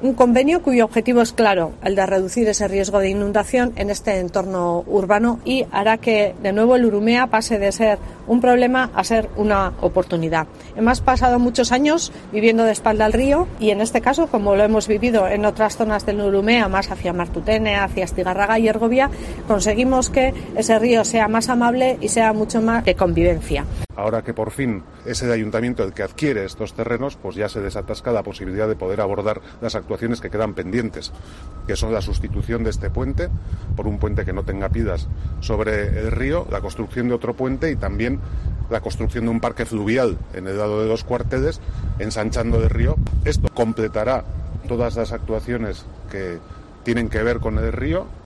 Un convenio cuyo objetivo es claro, el de reducir ese riesgo de inundación en este entorno urbano y hará que de nuevo el Urumea pase de ser un problema a ser una oportunidad. Hemos pasado muchos años viviendo de espalda al río y en este caso, como lo hemos vivido en otras zonas del Urumea, más hacia Martutene, hacia Astigarraga y Ergovia, conseguimos que ese río sea más amable y sea mucho más de convivencia. Ahora que por fin es el ayuntamiento el que adquiere estos terrenos, pues ya se desatasca la posibilidad de poder abordar las actuaciones que quedan pendientes, que son la sustitución de este puente por un puente que no tenga pidas sobre el río, la construcción de otro puente y también la construcción de un parque fluvial en el lado de los cuarteles, ensanchando el río. Esto completará todas las actuaciones que tienen que ver con el río.